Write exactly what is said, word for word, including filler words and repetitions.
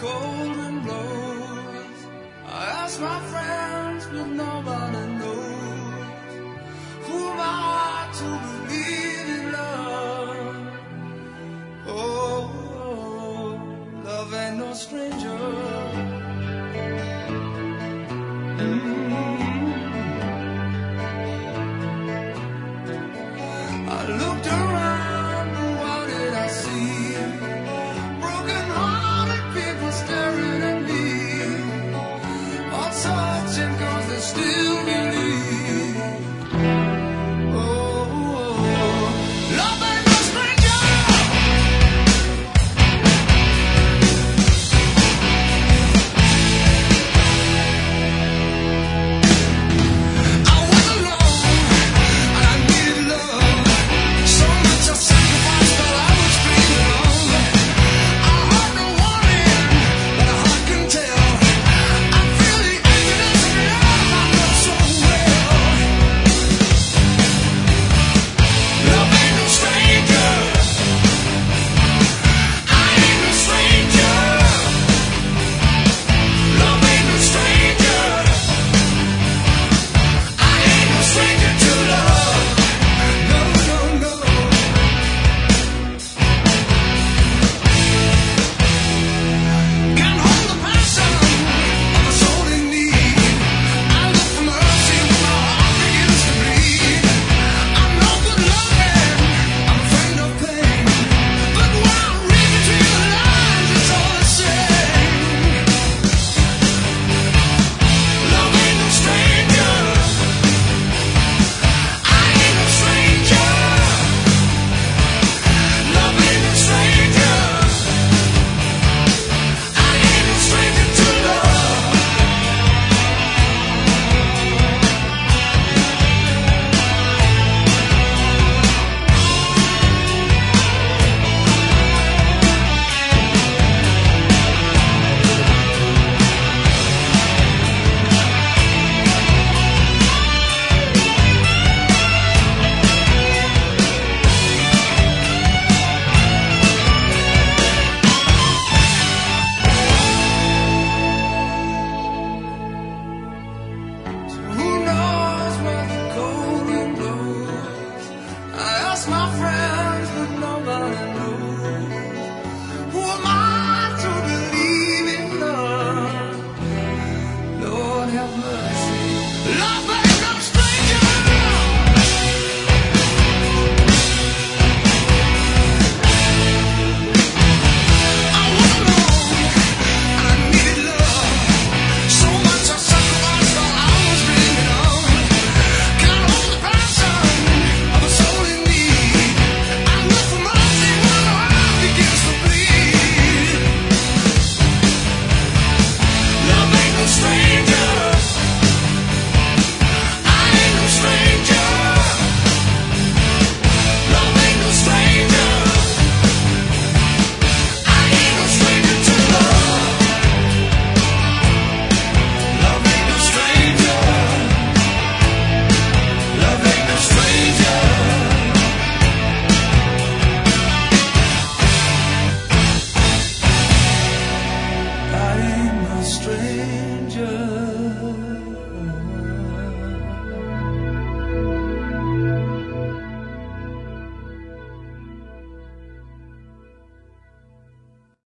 cold wind blows. I ask my friends, but nobody knows. Who am I to believe in love? Oh, oh, love ain't no stranger. I looked around, but what did I see? Broken-hearted people staring at me, all searching 'cause they still believe. Oh, oh, oh, love ain't no stranger. I was alone and I needed love. So much I sacrificed, but I was dreaming of. I heard no warning, but a heart can tell. I feel the emptiness of love I know so well. Love ain't no stranger. I ain't no stranger. Love ain't no stranger. I ain't no stranger to love. No, no, no. Can't hold the passion of a soul in need. I look for mercy when my heart begins to bleed. I'm no good loving, I'm afraid of pain. But when I read between the lines, it's all the same. Love ain't no stranger. I ain't no stranger. Love ain't no stranger. I ain't no stranger to love. Who knows where the cold wind blows? I ask my friends, but nobody knows. Who am I to believe in love? Lord have mercy. Love